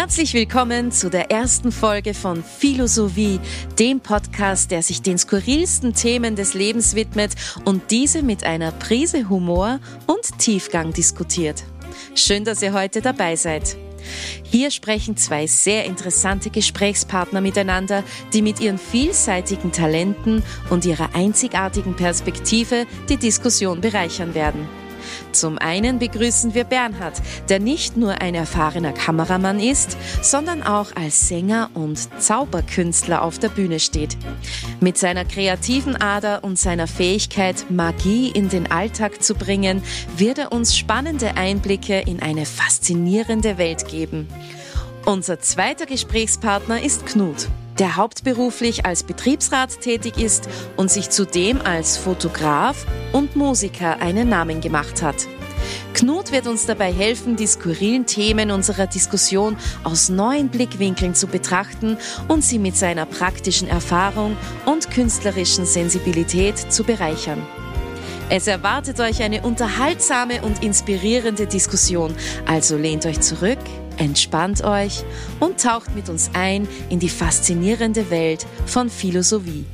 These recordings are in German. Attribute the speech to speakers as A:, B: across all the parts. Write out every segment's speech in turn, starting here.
A: Herzlich willkommen zu der ersten Folge von Philosophie, dem Podcast, der sich den skurrilsten Themen des Lebens widmet und diese mit einer Prise Humor und Tiefgang diskutiert. Schön, dass ihr heute dabei seid. Hier sprechen zwei sehr interessante Gesprächspartner miteinander, die mit ihren vielseitigen Talenten und ihrer einzigartigen Perspektive die Diskussion bereichern werden. Zum einen begrüßen wir Bernhard, der nicht nur ein erfahrener Kameramann ist, sondern auch als Sänger und Zauberkünstler auf der Bühne steht. Mit seiner kreativen Ader und seiner Fähigkeit, Magie in den Alltag zu bringen, wird er uns spannende Einblicke in eine faszinierende Welt geben. Unser zweiter Gesprächspartner ist Knut, der hauptberuflich als Betriebsrat tätig ist und sich zudem als Fotograf und Musiker einen Namen gemacht hat. Knut wird uns dabei helfen, die skurrilen Themen unserer Diskussion aus neuen Blickwinkeln zu betrachten und sie mit seiner praktischen Erfahrung und künstlerischen Sensibilität zu bereichern. Es erwartet euch eine unterhaltsame und inspirierende Diskussion, also lehnt euch zurück, entspannt euch und taucht mit uns ein in die faszinierende Welt von Philosophie.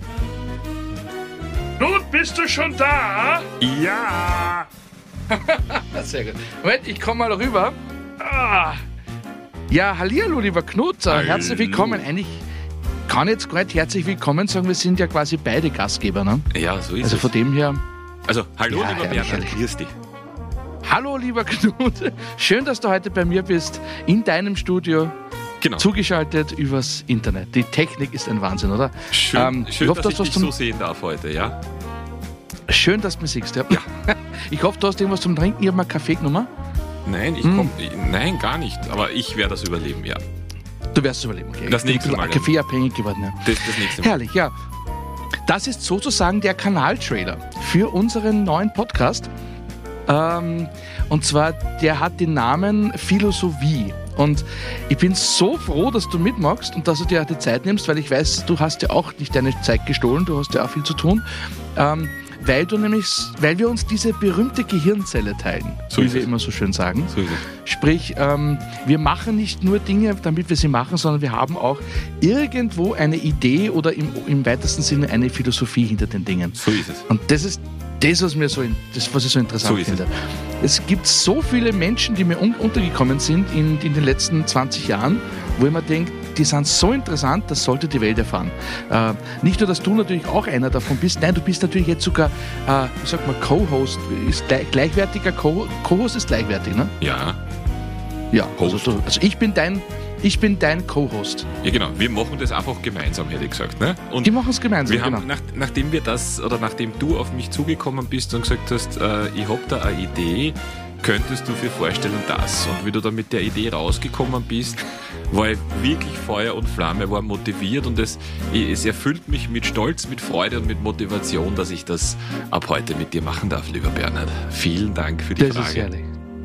B: Nun bist du schon da?
C: Ja! Sehr gut. Moment, ich komme mal rüber. Ja, hallihallo, lieber Knut.
B: Hallo.
C: Herzlich willkommen. Eigentlich kann ich jetzt gar nicht herzlich willkommen sagen, wir sind ja quasi beide Gastgeber, ne?
D: Ja, so ist
C: Also
D: es.
C: von dem her...
D: Also, hallo,
C: Ja,
D: lieber
C: herrlich,
D: Bernhard,
C: herrlich.
D: grüß dich.
C: Hallo, lieber Knut. Schön, dass du heute bei mir bist, in deinem Studio,
D: Genau.
C: zugeschaltet übers Internet. Die Technik ist ein Wahnsinn, oder?
D: Schön,
C: ich hoffe,
D: dass ich
C: du
D: dich
C: hast
D: so sehen darf heute, ja?
C: Schön, dass du mich siehst. Ja. Ich hoffe, du hast irgendwas zum Trinken. Ich habe mal Kaffee genommen.
D: Nein, nein, gar nicht. Aber ich werde das überleben, ja.
C: Du wirst es überleben. Okay.
D: Das
C: Ich bin
D: nächste
C: ein
D: Mal
C: bisschen kaffeeabhängig geworden. Ja.
D: Das nächste Mal.
C: Herrlich, ja. Das ist sozusagen der Kanaltrailer für unseren neuen Podcast. Und zwar, der hat den Namen Philosophie. Und ich bin so froh, dass du mitmachst und dass du dir auch die Zeit nimmst, weil ich weiß, du hast ja auch nicht deine Zeit gestohlen, du hast ja auch viel zu tun. Weil wir uns diese berühmte Gehirnzelle teilen,
D: So
C: wie
D: ist
C: wir
D: es.
C: immer so schön sagen.
D: So ist es.
C: Sprich, wir machen nicht nur Dinge, damit wir sie machen, sondern wir haben auch irgendwo eine Idee oder im weitesten Sinne eine Philosophie hinter den Dingen.
D: So ist es.
C: Und das ist das, was ich so interessant
D: So ist
C: finde. Es gibt so viele Menschen, die mir untergekommen sind in den letzten 20 Jahren, wo ich mir denke, die sind so interessant, das sollte die Welt erfahren. Nicht nur, dass du natürlich auch einer davon bist, nein, du bist natürlich jetzt sogar, wie sagt man, Co-Host, ist gleichwertiger Co-Host ist gleichwertig, ne?
D: Ja,
C: Ja,
D: Host.
C: also ich bin dein Co-Host.
D: ja, genau. Wir machen das einfach gemeinsam, hätte ich gesagt. Ne? Und
C: Die machen es gemeinsam,
D: wir haben,
C: genau.
D: nachdem du auf mich zugekommen bist und gesagt hast, ich habe da eine Idee, könntest du dir vorstellen das? Und wie du da mit der Idee rausgekommen bist, war ich wirklich Feuer und Flamme, war motiviert und es erfüllt mich mit Stolz, mit Freude und mit Motivation, dass ich das ab heute mit dir machen darf, lieber Bernhard. Vielen Dank für die
C: Das
D: Frage.
C: ist herrlich.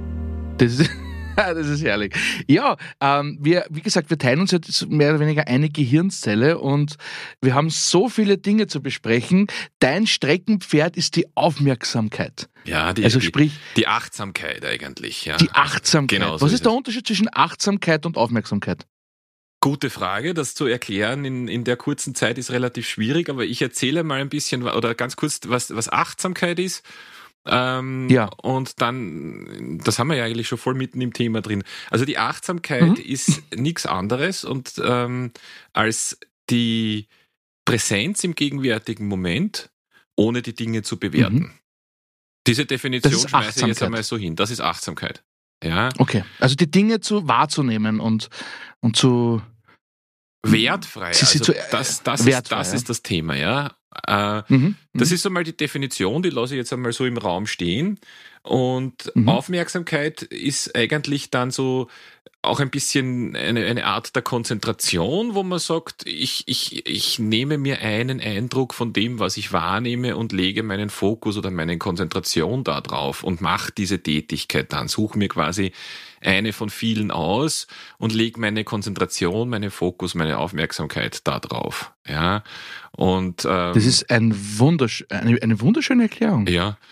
C: Das ist herrlich. Ja, wie gesagt, wir teilen uns jetzt mehr oder weniger eine Gehirnzelle und wir haben so viele Dinge zu besprechen. Dein Streckenpferd ist die Aufmerksamkeit.
D: Ja,
C: Also sprich,
D: die Achtsamkeit eigentlich. Ja.
C: die Achtsamkeit.
D: Genau, so
C: Was
D: ist
C: ist der
D: es.
C: Unterschied zwischen Achtsamkeit und Aufmerksamkeit?
D: Gute Frage, das zu erklären in der kurzen Zeit ist relativ schwierig, aber ich erzähle mal ein bisschen oder ganz kurz, was Achtsamkeit ist.
C: Ja.
D: Und dann, das haben wir ja eigentlich schon voll mitten im Thema drin. Also die Achtsamkeit ist nichts anderes und als die Präsenz im gegenwärtigen Moment, ohne die Dinge zu bewerten. Diese Definition
C: Das ist
D: schmeiße ich jetzt
C: Achtsamkeit.
D: einmal so hin. Das ist Achtsamkeit. Ja.
C: Okay, also die Dinge wahrzunehmen und zu...
D: Wertfrei.
C: Sie
D: Also
C: zu-
D: das
C: wertfrei,
D: ist das Thema, ja. Das ist so mal die Definition, die lasse ich jetzt einmal so im Raum stehen. Und Aufmerksamkeit ist eigentlich dann so auch ein bisschen eine Art der Konzentration, wo man sagt, ich nehme mir einen Eindruck von dem, was ich wahrnehme und lege meinen Fokus oder meine Konzentration da drauf und mache diese Tätigkeit dann, suche mir quasi eine von vielen aus und lege meine Konzentration, meinen Fokus, meine Aufmerksamkeit da drauf. Ja, und
C: Das ist eine wunderschöne Erklärung.
D: ja.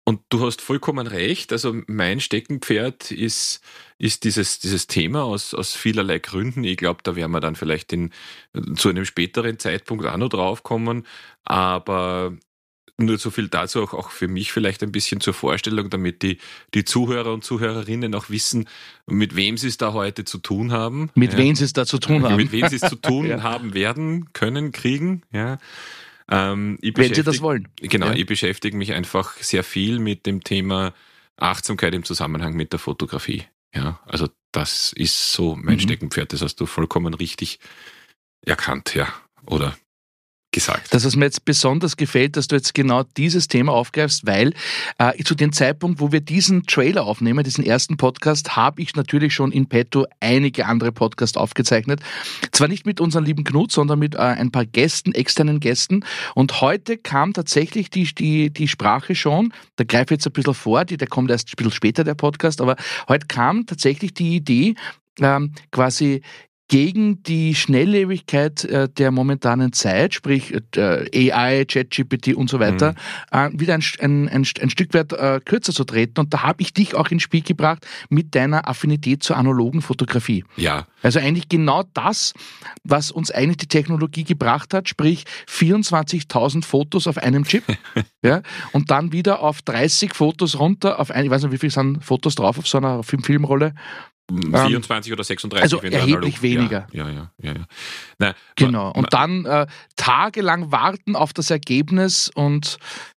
D: Und du hast vollkommen recht. Also mein Steckenpferd ist dieses Thema aus vielerlei Gründen. Ich glaube, da werden wir dann vielleicht zu einem späteren Zeitpunkt auch noch drauf kommen. Aber nur so viel dazu, auch für mich vielleicht ein bisschen zur Vorstellung, damit die Zuhörer und Zuhörerinnen auch wissen, mit wem sie es da heute zu tun haben.
C: Mit wem sie es da zu tun haben.
D: Mit wem sie es zu tun haben werden, können, kriegen. Ja.
C: Wenn Sie das wollen.
D: Genau, ich beschäftige mich einfach sehr viel mit dem Thema Achtsamkeit im Zusammenhang mit der Fotografie. Ja, also das ist so mein Steckenpferd. Das hast du vollkommen richtig erkannt, ja, oder gesagt.
C: Das, was mir jetzt besonders gefällt, dass du jetzt genau dieses Thema aufgreifst, weil zu dem Zeitpunkt, wo wir diesen Trailer aufnehmen, diesen ersten Podcast, habe ich natürlich schon in petto einige andere Podcasts aufgezeichnet. Zwar nicht mit unserem lieben Knut, sondern mit ein paar Gästen, externen Gästen. Und heute kam tatsächlich die Sprache schon, da greife ich jetzt ein bisschen vor, der kommt erst ein bisschen später, der Podcast, aber heute kam tatsächlich die Idee, quasi gegen die Schnelllebigkeit der momentanen Zeit, sprich AI, ChatGPT und so weiter, wieder ein Stück weit kürzer zu treten. Und da habe ich dich auch ins Spiel gebracht mit deiner Affinität zur analogen Fotografie.
D: Ja.
C: Also eigentlich genau das, was uns eigentlich die Technologie gebracht hat, sprich 24.000 Fotos auf einem Chip, ja, und dann wieder auf 30 Fotos runter, ich weiß nicht, wie viel sind Fotos drauf auf so einer Filmrolle?
D: 24 oder 36.
C: Also erheblich weniger.
D: Ja. Na,
C: genau. Und dann tagelang warten auf das Ergebnis und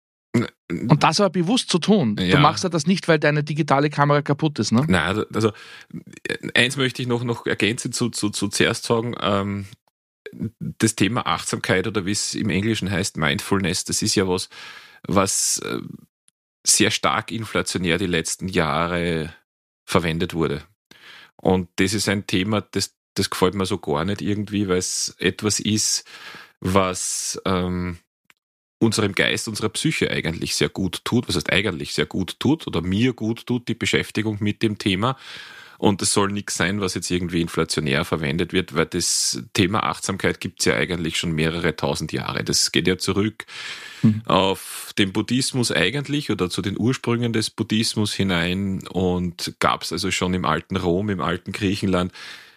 C: das aber bewusst zu tun.
D: Ja.
C: Du machst ja das nicht, weil deine digitale Kamera kaputt ist, ne?
D: Nein, also eins möchte ich noch ergänzend zu zuerst sagen. Das Thema Achtsamkeit oder wie es im Englischen heißt, Mindfulness, das ist ja was sehr stark inflationär die letzten Jahre verwendet wurde. Und das ist ein Thema, das gefällt mir so gar nicht irgendwie, weil es etwas ist, was unserem Geist, unserer Psyche eigentlich sehr gut tut. Was heißt eigentlich sehr gut tut oder mir gut tut, die Beschäftigung mit dem Thema. Und es soll nichts sein, was jetzt irgendwie inflationär verwendet wird, weil das Thema Achtsamkeit gibt es ja eigentlich schon mehrere tausend Jahre. Das geht ja zurück auf den Buddhismus eigentlich oder zu den Ursprüngen des Buddhismus hinein und gab es also schon im alten Rom, im alten Griechenland,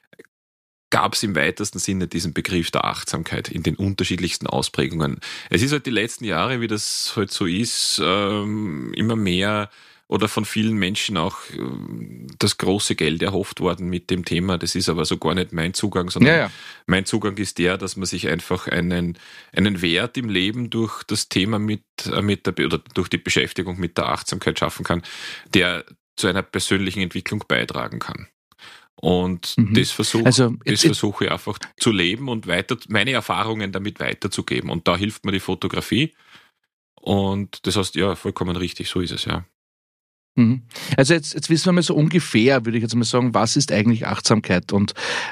D: gab es im weitesten Sinne diesen Begriff der Achtsamkeit in den unterschiedlichsten Ausprägungen. Es ist halt die letzten Jahre, wie das halt so ist, immer mehr oder von vielen Menschen auch das große Geld erhofft worden mit dem Thema. Das ist aber so gar nicht mein Zugang, sondern mein Zugang ist der, dass man sich einfach einen Wert im Leben durch das Thema oder durch die Beschäftigung mit der Achtsamkeit schaffen kann, der zu einer persönlichen Entwicklung beitragen kann. Und das versuche ich einfach zu leben und meine Erfahrungen damit weiterzugeben. Und da hilft mir die Fotografie. Und das heißt, ja, vollkommen richtig, so ist es, ja.
C: Also jetzt wissen wir mal so ungefähr, würde ich jetzt mal sagen, was ist eigentlich Achtsamkeit? Und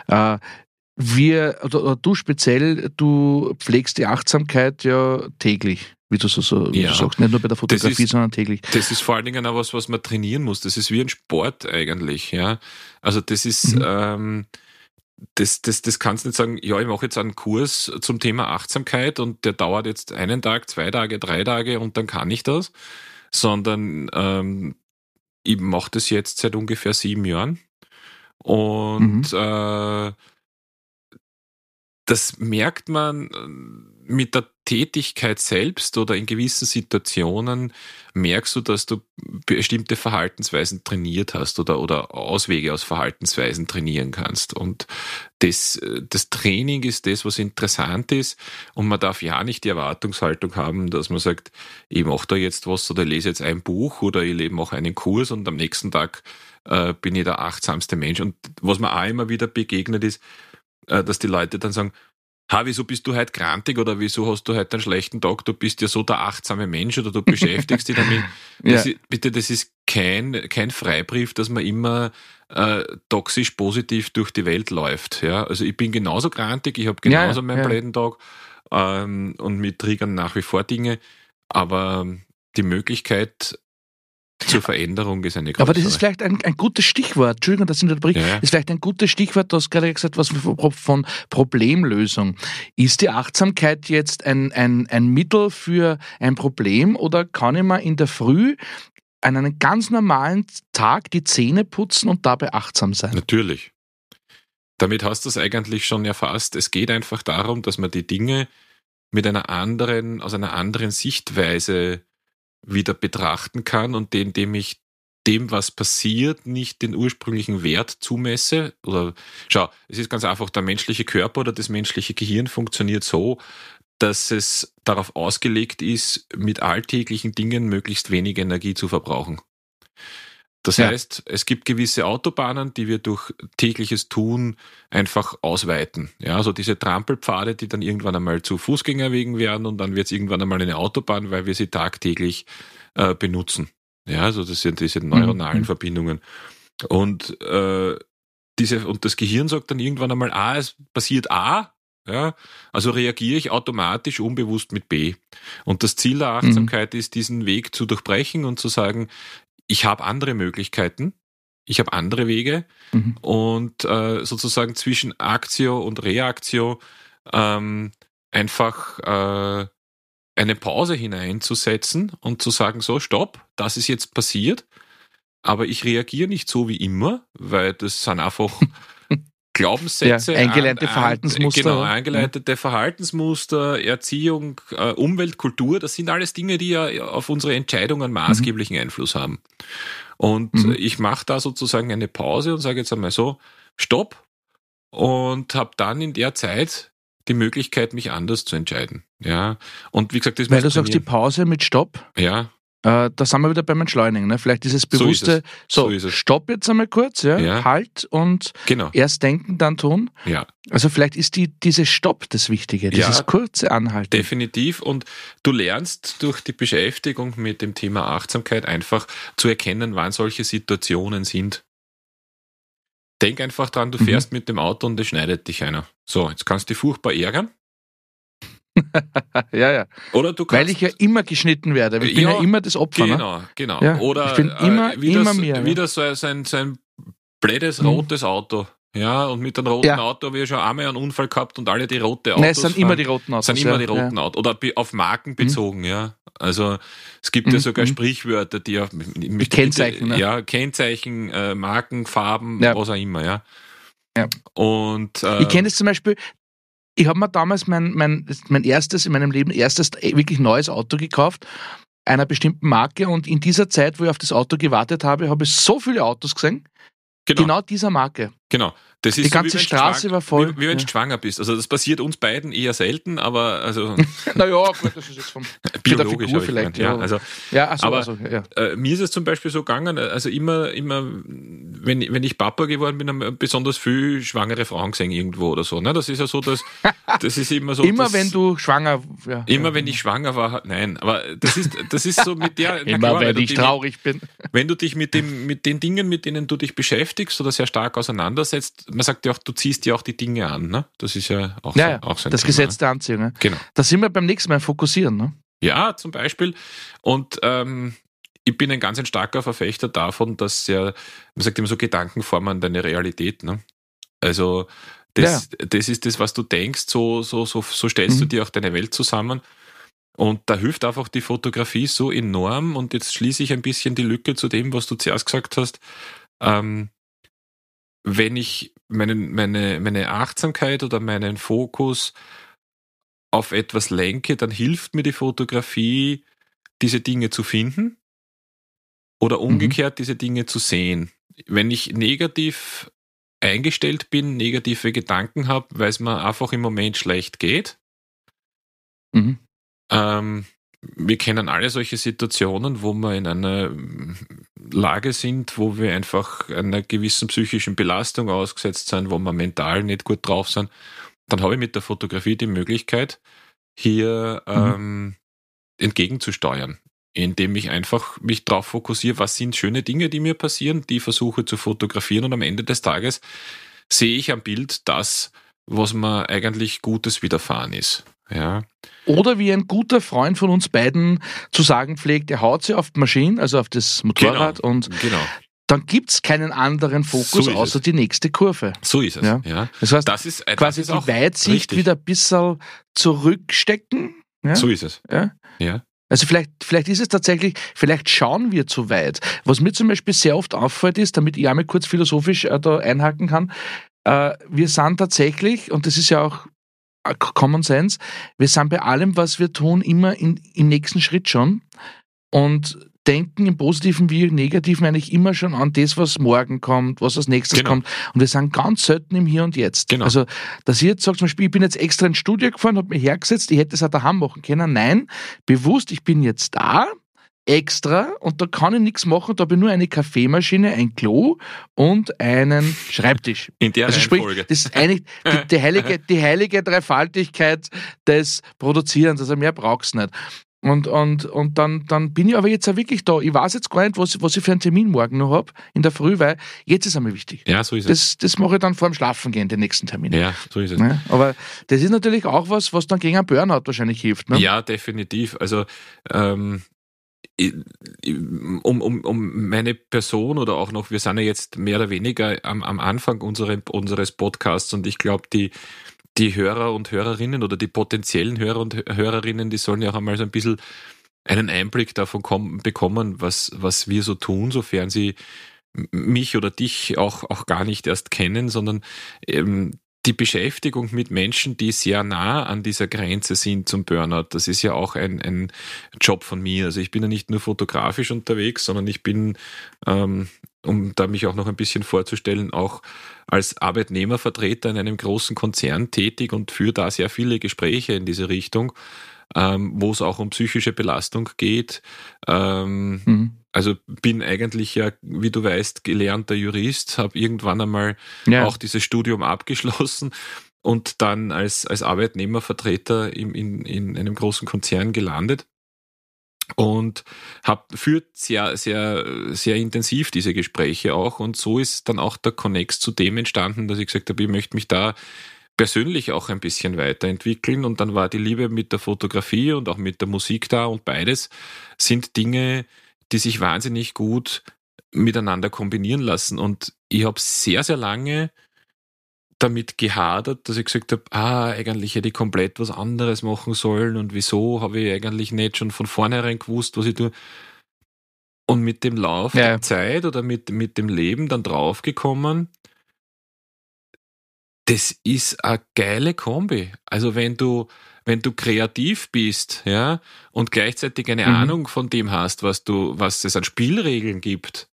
C: du speziell, du pflegst die Achtsamkeit ja täglich, wie du sagst, nicht nur bei der Fotografie, sondern täglich.
D: Das ist vor allen Dingen auch was man trainieren muss. Das ist wie ein Sport eigentlich, ja. Also das ist, das kannst du nicht sagen, ja, ich mache jetzt einen Kurs zum Thema Achtsamkeit und der dauert jetzt 1 Tag, 2 Tage, 3 Tage und dann kann ich das, sondern ich mache das jetzt seit ungefähr 7 Jahren und das merkt man mit der Tätigkeit selbst oder in gewissen Situationen merkst du, dass du bestimmte Verhaltensweisen trainiert hast oder Auswege aus Verhaltensweisen trainieren kannst. Und das Training ist das, was interessant ist. Und man darf ja nicht die Erwartungshaltung haben, dass man sagt, ich mache da jetzt was oder lese jetzt ein Buch oder ich mache einen Kurs und am nächsten Tag bin ich der achtsamste Mensch. Und was mir auch immer wieder begegnet ist, dass die Leute dann sagen, wieso bist du heute grantig oder wieso hast du heute einen schlechten Tag? Du bist ja so der achtsame Mensch oder du beschäftigst dich damit. Das ist kein Freibrief, dass man immer toxisch positiv durch die Welt läuft. Ja? Also ich bin genauso grantig, ich habe genauso meinen blöden Tag und mir triggern nach wie vor Dinge, aber die Möglichkeit, zur Veränderung ist eine größere.
C: Aber das ist vielleicht ein gutes Stichwort. Entschuldigung, das ist vielleicht ein gutes Stichwort. Du hast gerade gesagt, was von Problemlösung. Ist die Achtsamkeit jetzt ein Mittel für ein Problem oder kann ich mir in der Früh an einem ganz normalen Tag die Zähne putzen und dabei achtsam sein?
D: Natürlich. Damit hast du es eigentlich schon erfasst. Es geht einfach darum, dass man die Dinge aus einer anderen Sichtweise wieder betrachten kann und indem ich dem, was passiert, nicht den ursprünglichen Wert zumesse. Oder schau, es ist ganz einfach, der menschliche Körper oder das menschliche Gehirn funktioniert so, dass es darauf ausgelegt ist, mit alltäglichen Dingen möglichst wenig Energie zu verbrauchen. Das heißt, es gibt gewisse Autobahnen, die wir durch tägliches Tun einfach ausweiten. Ja, also diese Trampelpfade, die dann irgendwann einmal zu Fußgängerwegen werden und dann wird es irgendwann einmal eine Autobahn, weil wir sie tagtäglich benutzen. Ja, also das sind diese neuronalen Verbindungen. Und das Gehirn sagt dann irgendwann einmal, es passiert A, ja, also reagiere ich automatisch unbewusst mit B. Und das Ziel der Achtsamkeit ist, diesen Weg zu durchbrechen und zu sagen, ich habe andere Möglichkeiten, ich habe andere Wege und sozusagen zwischen Aktio und Reaktio einfach eine Pause hineinzusetzen und zu sagen, so, stopp, das ist jetzt passiert, aber ich reagiere nicht so wie immer, weil das sind einfach Glaubenssätze.
C: Eingeleitete Verhaltensmuster.
D: Genau, eingeleitete Verhaltensmuster, Erziehung, Umwelt, Kultur, das sind alles Dinge, die ja auf unsere Entscheidungen maßgeblichen Einfluss haben. Und ich mache da sozusagen eine Pause und sage jetzt einmal so, stopp, und habe dann in der Zeit die Möglichkeit, mich anders zu entscheiden. Ja. Und wie gesagt, das
C: weil du sagst, die Pause mit Stopp,
D: ja.
C: Da sind wir wieder beim Entschleunigen. Ne? Vielleicht dieses bewusste, so ist es. Stopp jetzt einmal kurz, halt und erst denken, dann tun.
D: Ja.
C: Also vielleicht ist dieses Stopp das Wichtige, dieses kurze Anhalten.
D: Definitiv. Und du lernst durch die Beschäftigung mit dem Thema Achtsamkeit einfach zu erkennen, wann solche Situationen sind. Denk einfach dran, du fährst mit dem Auto und es schneidet dich einer. So, jetzt kannst du dich furchtbar ärgern.
C: Ja.
D: Oder du kannst,
C: weil ich ja immer geschnitten werde. Ich bin ja immer das Opfer.
D: Genau.
C: Ja,
D: oder
C: ich bin
D: wieder so ein blödes rotes Auto. Ja, und mit dem roten Auto habe ich schon einmal einen Unfall gehabt und alle die rote Autos.
C: Nein, es sind immer die roten Autos.
D: Autos. Oder auf Marken bezogen, ja. Also es gibt ja sogar Sprichwörter, die auf
C: Kennzeichen.
D: Kennzeichen, Marken, Farben, was auch immer, ja. Und
C: ich kenne es zum Beispiel. Ich habe mir damals mein erstes, in meinem Leben wirklich neues Auto gekauft, einer bestimmten Marke, und in dieser Zeit, wo ich auf das Auto gewartet habe, habe ich so viele Autos gesehen, genau dieser Marke.
D: Genau. Das ist
C: die ganze Straße war voll.
D: Wie wenn du schwanger bist. Also das passiert uns beiden eher selten, aber also...
C: naja, das ist jetzt vom
D: biologisch
C: Figur vielleicht.
D: Mir ist es zum Beispiel so gegangen, also immer wenn ich Papa geworden bin, haben besonders viel schwangere Frauen gesehen irgendwo oder so. Ne? Das ist ja so, dass das ist immer so...
C: wenn du schwanger...
D: wenn ich schwanger war, nein. Aber das ist so mit der...
C: wenn ich traurig bin.
D: Wenn du dich mit den Dingen, mit denen du dich beschäftigst oder sehr stark auseinandersetzt, man sagt ja auch, du ziehst ja auch die Dinge an, ne? Das ist ja auch so ein
C: das
D: Thema,
C: Gesetz der Anziehung. Ne?
D: Genau.
C: Da sind wir beim nächsten Mal fokussieren, ne?
D: Ja, zum Beispiel. Und ich bin ein ganz starker Verfechter davon, dass man sagt immer so, Gedanken formen deine Realität, ne? Also das ist das, was du denkst, so stellst du dir auch deine Welt zusammen. Und da hilft einfach die Fotografie so enorm. Und jetzt schließe ich ein bisschen die Lücke zu dem, was du zuerst gesagt hast. Wenn ich meine Achtsamkeit oder meinen Fokus auf etwas lenke, dann hilft mir die Fotografie, diese Dinge zu finden oder umgekehrt diese Dinge zu sehen. Wenn ich negativ eingestellt bin, negative Gedanken habe, weil es mir einfach im Moment schlecht geht, wir kennen alle solche Situationen, wo wir in einer Lage sind, wo wir einfach einer gewissen psychischen Belastung ausgesetzt sind, wo wir mental nicht gut drauf sind. Dann habe ich mit der Fotografie die Möglichkeit, hier entgegenzusteuern, indem ich einfach mich darauf fokussiere, was sind schöne Dinge, die mir passieren, die versuche zu fotografieren, und am Ende des Tages sehe ich am Bild das, was mir eigentlich Gutes widerfahren ist. Ja.
C: Oder wie ein guter Freund von uns beiden zu sagen pflegt, er haut sie auf die Maschine, also auf das Motorrad und dann gibt es keinen anderen Fokus außer die nächste Kurve.
D: So ist es. Ja.
C: Das heißt, das ist quasi die Weitsicht richtig. Wieder ein bisschen zurückstecken. Ja?
D: So ist es.
C: Ja. Also vielleicht ist es tatsächlich, vielleicht schauen wir zu weit. Was mir zum Beispiel sehr oft auffällt ist, damit ich einmal kurz philosophisch da einhaken kann, wir sind tatsächlich, und das ist ja auch Common Sense, wir sind bei allem, was wir tun, immer im nächsten Schritt schon und denken im Positiven wie im Negativen eigentlich immer schon an das, was morgen kommt, was als nächstes kommt. Und wir sind ganz selten im Hier und Jetzt.
D: Genau.
C: Also, dass ich jetzt sage, zum Beispiel, ich bin jetzt extra ins Studio gefahren, habe mich hergesetzt, ich hätte es auch daheim machen können. Nein, bewusst, ich bin jetzt da, extra, und da kann ich nichts machen, da habe ich nur eine Kaffeemaschine, ein Klo und einen Schreibtisch.
D: In der Reihenfolge.
C: Das ist eigentlich die heilige Dreifaltigkeit des Produzierens, also mehr brauchst du nicht. Und dann bin ich aber jetzt auch wirklich da. Ich weiß jetzt gar nicht, was ich für einen Termin morgen noch habe, in der Früh, weil jetzt ist einmal wichtig.
D: Ja, so ist es.
C: Das mache ich dann vor dem Schlafengehen, den nächsten Termin.
D: Ja, so ist es.
C: Ja, aber das ist natürlich auch was dann gegen einen Burnout wahrscheinlich hilft. Ne?
D: Ja, definitiv. Also um meine Person oder auch noch, wir sind ja jetzt mehr oder weniger am Anfang unseres Podcasts und ich glaube, die Hörer und Hörerinnen oder die potenziellen Hörer und Hörerinnen, die sollen ja auch einmal so ein bisschen einen Einblick davon bekommen, was wir so tun, sofern sie mich oder dich auch gar nicht erst kennen, sondern die Beschäftigung mit Menschen, die sehr nah an dieser Grenze sind zum Burnout, das ist ja auch ein Job von mir. Also ich bin ja nicht nur fotografisch unterwegs, sondern ich bin, um da mich auch noch ein bisschen vorzustellen, auch als Arbeitnehmervertreter in einem großen Konzern tätig und führe da sehr viele Gespräche in diese Richtung, wo es auch um psychische Belastung geht. Also bin eigentlich ja, wie du weißt, gelernter Jurist, habe irgendwann einmal auch dieses Studium abgeschlossen und dann als Arbeitnehmervertreter in einem großen Konzern gelandet. Und führt sehr, sehr, sehr intensiv diese Gespräche auch. Und so ist dann auch der Connex zu dem entstanden, dass ich gesagt habe, ich möchte mich da persönlich auch ein bisschen weiterentwickeln. Und dann war die Liebe mit der Fotografie und auch mit der Musik da. Und beides sind Dinge, die sich wahnsinnig gut miteinander kombinieren lassen. Und ich habe sehr, sehr lange damit gehadert, dass ich gesagt habe, eigentlich hätte ich komplett was anderes machen sollen und wieso habe ich eigentlich nicht schon von vornherein gewusst, was ich tue. Und mit dem Lauf der Zeit oder mit dem Leben dann draufgekommen, das ist eine geile Kombi. Also wenn du kreativ bist, ja, und gleichzeitig eine Ahnung von dem hast, was es an Spielregeln gibt,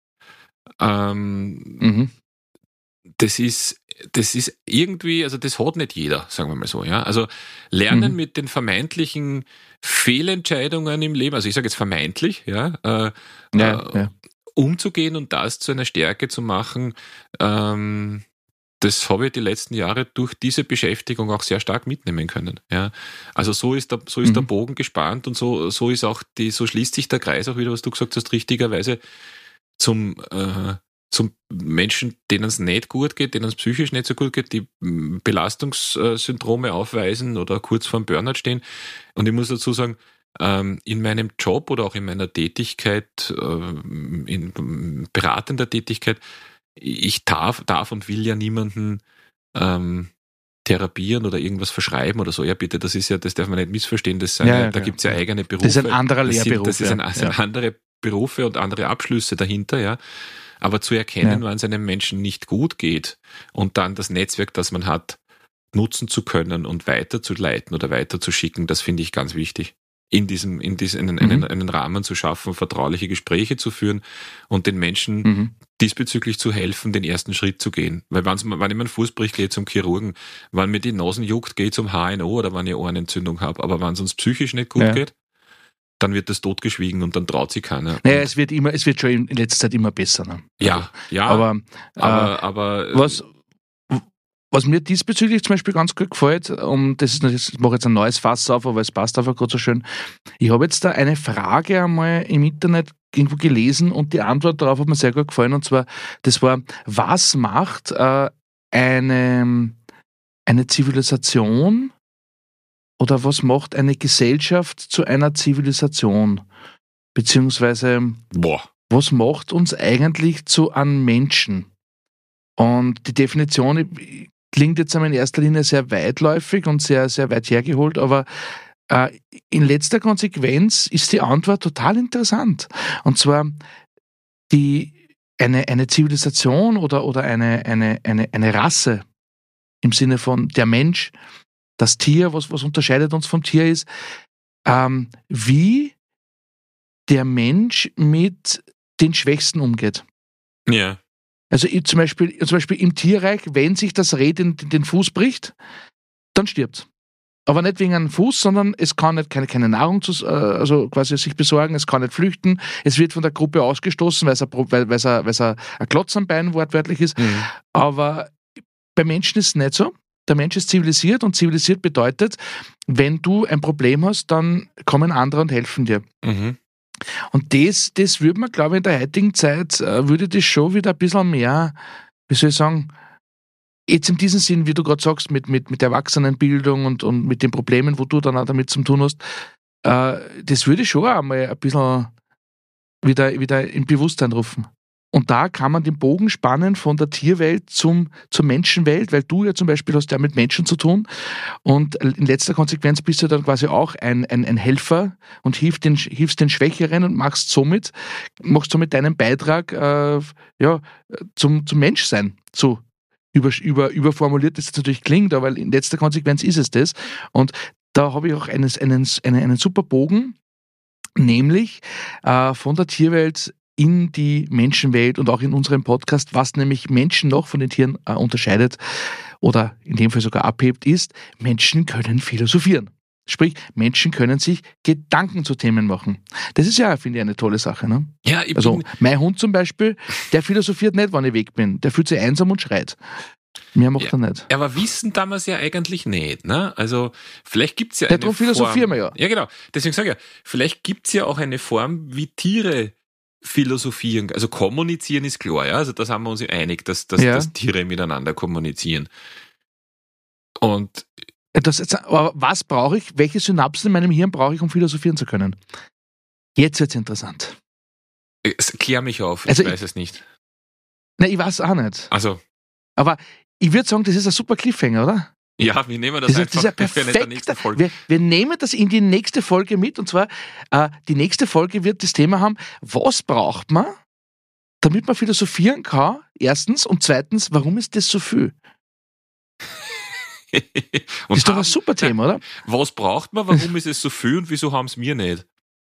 D: das ist irgendwie, also das hat nicht jeder, sagen wir mal so, ja. Also lernen mit den vermeintlichen Fehlentscheidungen im Leben, also ich sage jetzt vermeintlich, umzugehen und das zu einer Stärke zu machen, das habe ich die letzten Jahre durch diese Beschäftigung auch sehr stark mitnehmen können. Ja. Also so ist der Bogen gespannt und so ist auch so schließt sich der Kreis auch wieder, was du gesagt hast, richtigerweise zum Menschen, denen es nicht gut geht, denen es psychisch nicht so gut geht, die Belastungssyndrome aufweisen oder kurz vor dem Burnout stehen. Und ich muss dazu sagen, in meinem Job oder auch in meiner Tätigkeit, in beratender Tätigkeit, ich darf und will ja niemanden therapieren oder irgendwas verschreiben oder so. Ja, bitte, das darf man nicht missverstehen. Da gibt es ja eigene Berufe.
C: Das ist ein anderer Lehrberuf.
D: Das sind andere Berufe und andere Abschlüsse dahinter, ja. Aber zu erkennen, wann es einem Menschen nicht gut geht und dann das Netzwerk, das man hat, nutzen zu können und weiterzuleiten oder weiterzuschicken, das finde ich ganz wichtig. Einen Rahmen zu schaffen, vertrauliche Gespräche zu führen und den Menschen diesbezüglich zu helfen, den ersten Schritt zu gehen. Weil wenn ich mir einen Fuß bricht, gehe ich zum Chirurgen. Wenn mir die Nasen juckt, gehe ich zum HNO oder wenn ich Ohrenentzündung habe. Aber wenn es uns psychisch nicht gut geht, dann wird das totgeschwiegen und dann traut sich keiner.
C: Naja, es wird schon in letzter Zeit immer besser. Ne?
D: Ja.
C: Aber was mir diesbezüglich zum Beispiel ganz gut gefällt, ich mache jetzt ein neues Fass auf, aber es passt einfach gerade so schön. Ich habe jetzt da eine Frage einmal im Internet irgendwo gelesen und die Antwort darauf hat mir sehr gut gefallen, und zwar, das war, was macht eine Zivilisation oder was macht eine Gesellschaft zu einer Zivilisation? Beziehungsweise, was macht uns eigentlich zu einem Menschen? Und die Definition klingt jetzt einmal in erster Linie sehr weitläufig und sehr, sehr weit hergeholt, aber in letzter Konsequenz ist die Antwort total interessant. Und zwar eine Zivilisation oder eine Rasse im Sinne von der Mensch, das Tier, was unterscheidet uns vom Tier ist, wie der Mensch mit den Schwächsten umgeht.
D: Ja.
C: Also zum Beispiel im Tierreich, wenn sich das Reh den Fuß bricht, dann stirbt. Aber nicht wegen einem Fuß, sondern es kann nicht keine Nahrung also quasi sich besorgen, es kann nicht flüchten, es wird von der Gruppe ausgestoßen, weil es ein Klotz am Bein wortwörtlich ist. Mhm. Aber bei Menschen ist es nicht so. Der Mensch ist zivilisiert und zivilisiert bedeutet, wenn du ein Problem hast, dann kommen andere und helfen dir. Mhm. Und das würde man, glaube ich, in der heutigen Zeit, würde das schon wieder ein bisschen mehr, wie soll ich sagen, jetzt in diesem Sinn, wie du gerade sagst, mit Erwachsenenbildung und mit den Problemen, wo du dann auch damit zu tun hast, das würde ich schon einmal ein bisschen wieder in Bewusstsein rufen. Und da kann man den Bogen spannen von der Tierwelt zur Menschenwelt, weil du ja zum Beispiel hast ja mit Menschen zu tun und in letzter Konsequenz bist du dann quasi auch ein Helfer und hilfst den Schwächeren und machst somit deinen Beitrag zum Menschsein. So überformuliert das jetzt natürlich klingt, aber in letzter Konsequenz ist es das. Und da habe ich auch einen super Bogen, nämlich von der Tierwelt in die Menschenwelt und auch in unserem Podcast, was nämlich Menschen noch von den Tieren unterscheidet oder in dem Fall sogar abhebt, ist, Menschen können philosophieren. Sprich, Menschen können sich Gedanken zu Themen machen. Das ist ja, finde ich, eine tolle Sache. Ne? Ja, mein Hund zum Beispiel, der philosophiert nicht, wenn ich weg bin. Der fühlt sich einsam und schreit. Mehr macht er nicht.
D: Ja, aber wissen damals ja eigentlich nicht. Ne? Also vielleicht gibt es ja
C: darum philosophieren wir ja.
D: Ja, genau. Deswegen sage ich ja, vielleicht gibt es ja auch eine Form, wie Tiere philosophieren. Also kommunizieren ist klar, ja. Also da sind wir uns einig, dass Tiere miteinander kommunizieren. Und
C: aber was brauche ich? Welche Synapsen in meinem Hirn brauche ich, um philosophieren zu können? Jetzt wird es interessant.
D: Klär mich auf, ich weiß es nicht.
C: Nein, ich weiß auch nicht.
D: Also.
C: Aber ich würde sagen, das ist ein super Cliffhanger, oder?
D: Ja, wir nehmen das einfach
C: für eine nächste Folge. Wir nehmen das in die nächste Folge mit und zwar, die nächste Folge wird das Thema haben, was braucht man, damit man philosophieren kann, erstens, und zweitens, warum ist das so viel? Das ist doch ein super Thema, oder?
D: Was braucht man, warum ist es so viel und wieso haben es wir nicht?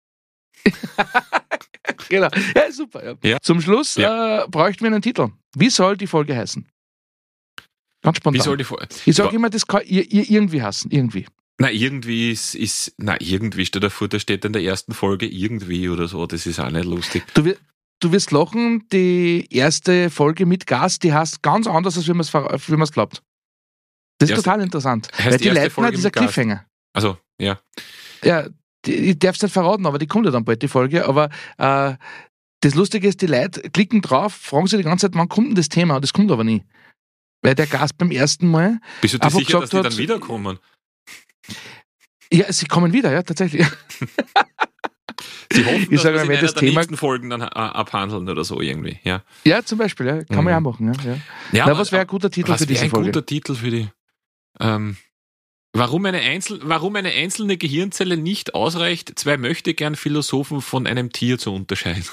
C: Genau, ja, super. Ja. Ja. Zum Schluss bräuchten wir einen Titel. Wie soll die Folge heißen? Ganz spontan.
D: Wie soll die Folge?
C: Ich sage immer, das kann irgendwie heißen, irgendwie.
D: Irgendwie steht davor, da steht in der ersten Folge irgendwie oder so, das ist auch nicht lustig.
C: Du wirst lachen, die erste Folge mit Gast, die heißt ganz anders, als wie man es glaubt. Das ist total interessant. Weil die Leute dieser Cliffhanger.
D: Also, ja.
C: Ja, ich darf es nicht verraten, aber die kommt ja dann bald, die Folge. Aber das Lustige ist, die Leute klicken drauf, fragen sich die ganze Zeit, wann kommt denn das Thema? Und das kommt aber nie. Weil der Gast beim ersten Mal.
D: Bist du dir sicher, dass die dann wiederkommen?
C: Ja, sie kommen wieder, ja, tatsächlich.
D: Sie hoffen, dass wir in einer der nächsten Folgen dann abhandeln oder so irgendwie, ja.
C: Ja, zum Beispiel, ja. Kann man ja auch machen, ja.
D: Ja,
C: was wäre ein guter Titel für diese Folge?
D: Ein guter Titel für die. Warum eine einzelne Gehirnzelle nicht ausreicht, 2 möchtegern Philosophen von einem Tier zu unterscheiden.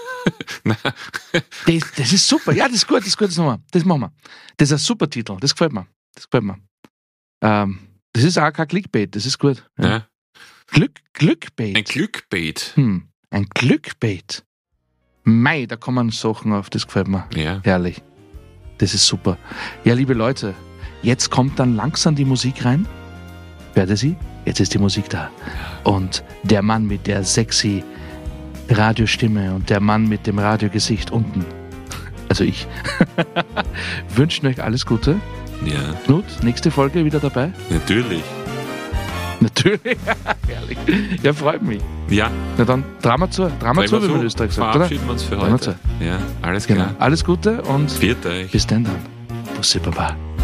C: Das ist super. Ja, das ist gut, das machen wir. Das ist ein super Titel, das gefällt mir. Das ist auch kein Clickbait, das ist gut. Ja. Glückbait.
D: Ein Glückbait.
C: Ein Glückbait. Mei, da kommen Sachen auf, das gefällt mir.
D: Ja.
C: Herrlich. Das ist super. Ja, liebe Leute, jetzt kommt dann langsam die Musik rein. Hört ihr sie? Jetzt ist die Musik da. Und der Mann mit der sexy Radiostimme und der Mann mit dem Radiogesicht unten, also ich, wünschen euch alles Gute.
D: Ja.
C: Knut, nächste Folge wieder dabei?
D: Natürlich.
C: Herrlich. Ja, freut mich.
D: Ja.
C: Na dann, Drama zu, wie man in Österreich sagt, oder?
D: Verabschieden wir uns für heute. Ja, alles klar.
C: Genau. Alles Gute und
D: Viert euch.
C: bis dann. Bussi Baba.